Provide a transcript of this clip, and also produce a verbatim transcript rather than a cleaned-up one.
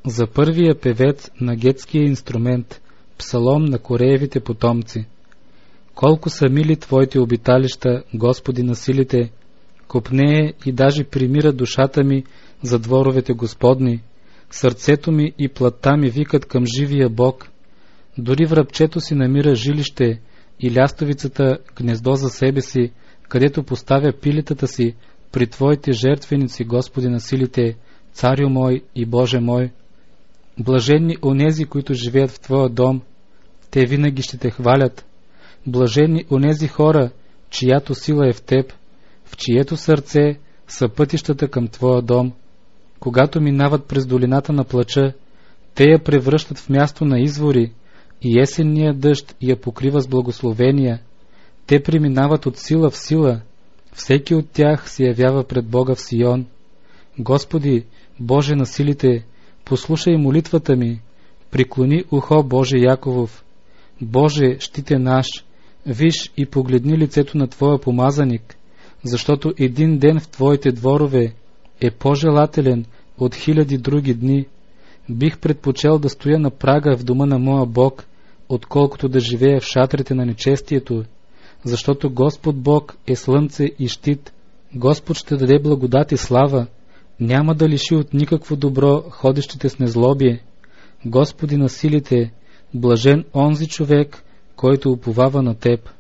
за първия певец на гетския инструмент, псалом на Кореевите потомци. Колко са мили Твоите обиталища, Господи на силите, копнее и даже примира душата ми за дворовете Господни, сърцето ми и плътта ми викат към живия Бог. Дори връбчето си намира жилище и лястовицата гнездо за себе си, където поставя пилетата си при Твоите жертвеници, Господи на силите, Царю мой и Боже мой. Блаженни онези, които живеят в Твоя дом, те винаги ще Те хвалят. Блаженни онези хора, чиято сила е в Теб, в чието сърце са пътищата към Твоя дом. Когато минават през долината на плача, те я превръщат в място на извори, и есенния дъжд я покрива с благословения. Те преминават от сила в сила, всеки от тях се явява пред Бога в Сион. Господи, Боже на силите, послушай молитвата ми, приклони ухо, Боже Яковов. Боже, щите наш, виж и погледни лицето на Твоя помазаник, защото един ден в Твоите дворове е по-желателен от хиляди други дни. Бих предпочел да стоя на прага в дома на моя Бог, отколкото да живея в шатрите на нечестието, защото Господ Бог е слънце и щит. Господ ще даде благодат и слава, няма да лиши от никакво добро ходещите с незлобие. Господи на силите, блажен онзи човек, който уповава на Теб.